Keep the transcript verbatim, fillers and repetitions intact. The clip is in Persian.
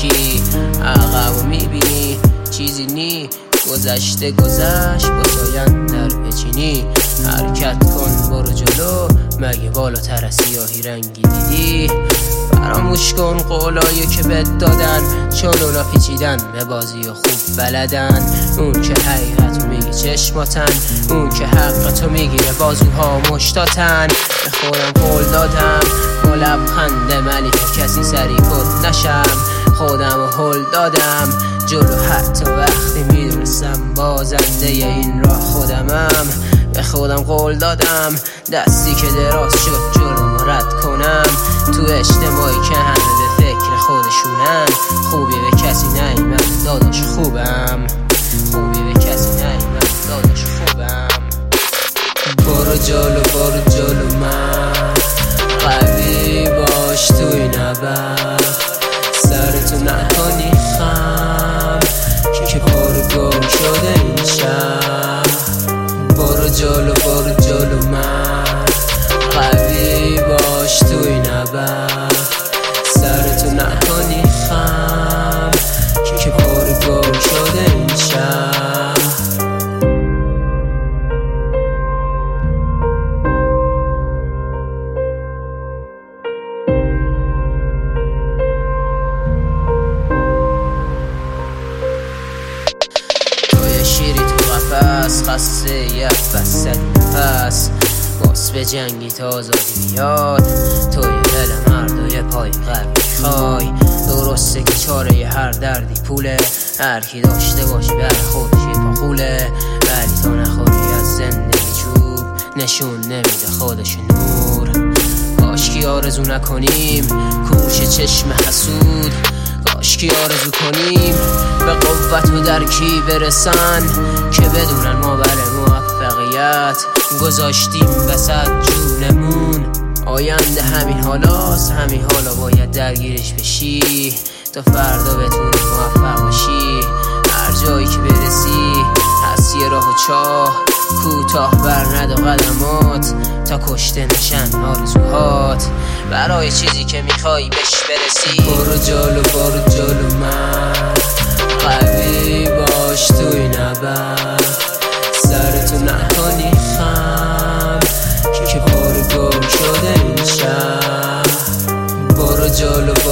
کی عقب میبینی چیزی نی گذشته گذشت با ساین در بچینی حرکت کن برو جلو مگه بالاتر از سیاهی رنگی دیدی فراموش کن قولایی که بهت دادن چون اونا پیچیدن به بازی و خوب بلدن اون که حقیقتو میگه چشماتن اون که حقتو میگیره بازوها مشتاتن به خودم قول دادم با لبخند ملیح کسی سری کد نشم خودم و هل دادم جلو حتی وقتی میدونستم بازنده این راه خودمم به خودم قول دادم دستی که دراز شد جلو رد کنم تو اجتماعی که همه به فکر خودشونن خوبی به کسی نیمد داداش خوبم خوبی به کسی نیمد داداش خوبم برو جلو برو جلو من قوی باش توی نبرد سرتو نکنی خم که پارو گم شده این شب برو جلو برو جلو من قوی باش توی نبرد سرتو نکنی خم که پارو گم شده این شب شیری تو قفس خسته یه بس پس باس به جنگی تا آزادی بیاد توی دل مرد و یه پای قلبی خای درسته که چاره ی هر دردی پوله هر کی داشته باشی بر خودش یه پا خوله ولی تا نخوری از زندگی چوب نشون نمیده خودش نور کاشکی آرزو نکنیم کوش چشم حسود کاشکی آرزو کنیم به قوت و درکی برسن که بدونن ما برای موفقیت گذاشتیم وسط جونمون آینده همین حالاست همین حالا باید درگیرش بشی تا فردا بتونی موفق بشی هر جایی که برسی هست یه راه و چاه کوتاه بر ندا قدمات تا کشته نشن آرزوهات برای چیزی که میخوای بهش برسی برو جلو برو جلو من قوی باش توی نبرد سرتو نکنی خم که پارو گم شده این شب برو جلو